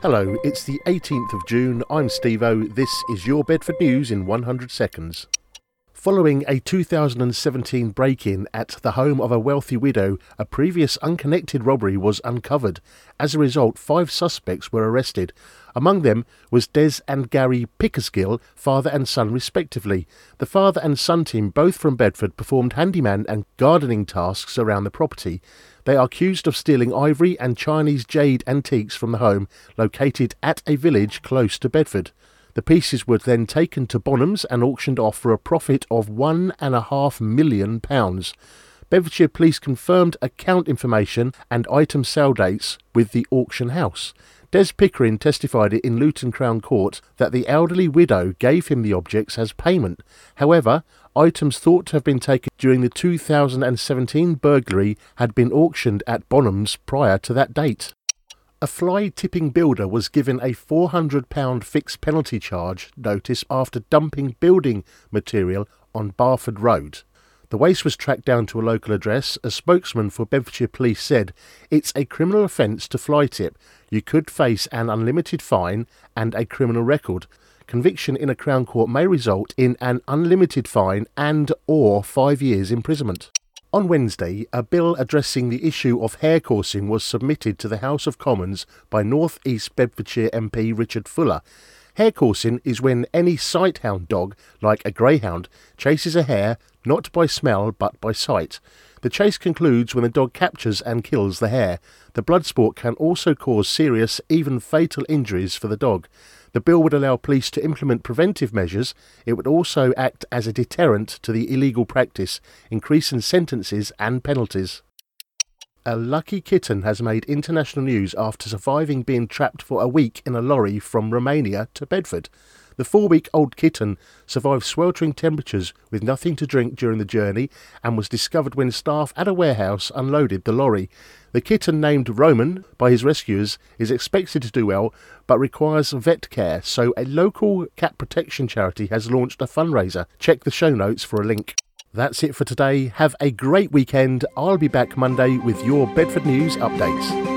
Hello, it's the 18th of June, I'm Steve-O, this is your Bedford News in 100 seconds. Following a 2017 break-in at the home of a wealthy widow, a previous unconnected robbery was uncovered. As a result, 5 suspects were arrested. Among them was Des and Gary Pickersgill, father and son respectively. The father and son team, both from Bedford, performed handyman and gardening tasks around the property. They are accused of stealing ivory and Chinese jade antiques from the home, located at a village close to Bedford. The pieces were then taken to Bonhams and auctioned off for a profit of £1.5 million. Bedfordshire Police confirmed account information and item sale dates with the auction house. Des Pickering testified in Luton Crown Court that the elderly widow gave him the objects as payment. However, items thought to have been taken during the 2017 burglary had been auctioned at Bonhams prior to that date. A fly-tipping builder was given a £400 fixed penalty charge notice after dumping building material on Barford Road. The waste was tracked down to a local address. A spokesman for Bedfordshire Police said, "It's a criminal offence to fly tip. You could face an unlimited fine and a criminal record. Conviction in a Crown Court may result in an unlimited fine and/or 5 years imprisonment." On Wednesday, a bill addressing the issue of hare coursing was submitted to the House of Commons by North East Bedfordshire MP Richard Fuller. Hare coursing is when any sighthound dog, like a greyhound, chases a hare not by smell but by sight. The chase concludes when the dog captures and kills the hare. The blood sport can also cause serious, even fatal injuries for the dog. The bill would allow police to implement preventive measures. It would also act as a deterrent to the illegal practice, increasing sentences and penalties. A lucky kitten has made international news after surviving being trapped for a week in a lorry from Romania to Bedford. The 4-week-old kitten survived sweltering temperatures with nothing to drink during the journey and was discovered when staff at a warehouse unloaded the lorry. The kitten, named Roman by his rescuers, is expected to do well but requires vet care, so a local cat protection charity has launched a fundraiser. Check the show notes for a link. That's it for today. Have a great weekend. I'll be back Monday with your Bedford News updates.